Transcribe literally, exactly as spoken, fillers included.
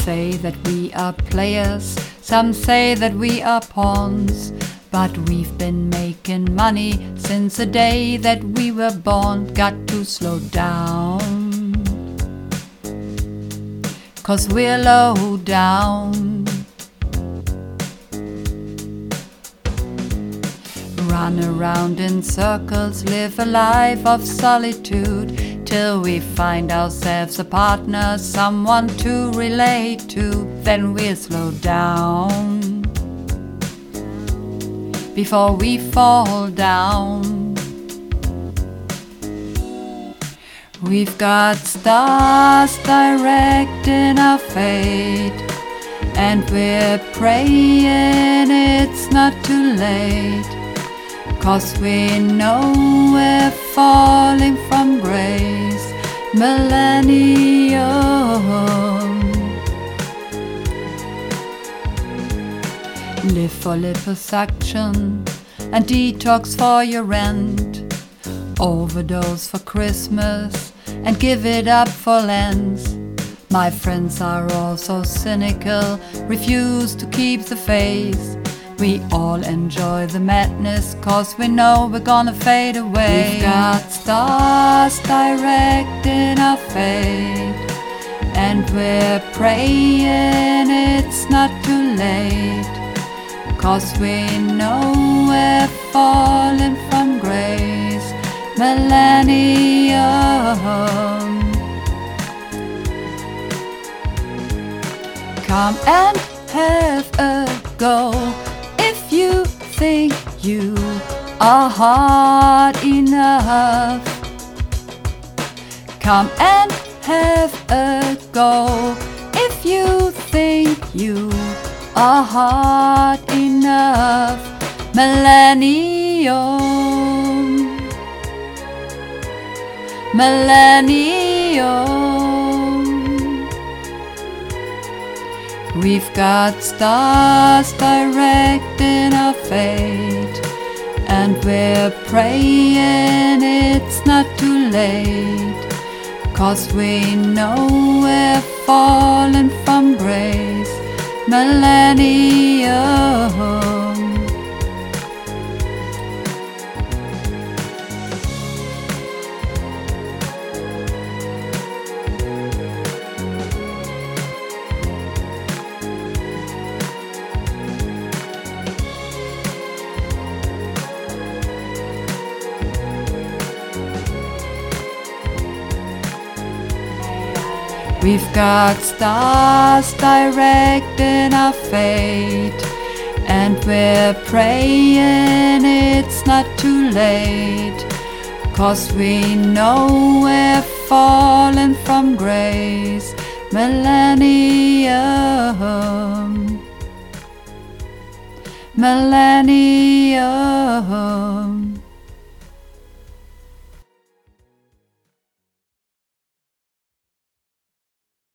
say that we are players, some say that we are pawns, but we've been making money since the day that we were born. Got to slow down, 'cause we're low down. Run around in circles, live a life of solitude, till we find ourselves a partner, someone to relate to. Then we'll slow down before we fall down. We've got stars directing our fate, and we're praying it's not too late, 'cause we know we're falling from grace. Millennium. Live for liposuction and detox for your rent. Overdose for Christmas and give it up for Lent. My friends are all so cynical, refuse to keep the faith. We all enjoy the madness, 'cause we know we're gonna fade away. We've got stars directing our fate, and we're praying it's not too late, 'cause we know we're falling from grace. Millennium. Come and have a go if you think you are hard enough. Come and have a go if you think you are hard enough. Millennium. Millennium. We've got stars directing our fate, and we're praying it's not too late, 'cause we know we're falling from grace. Millennium. We've got stars directing our fate, and we're praying it's not too late, 'cause we know we're falling from grace. Millennium. Millennium.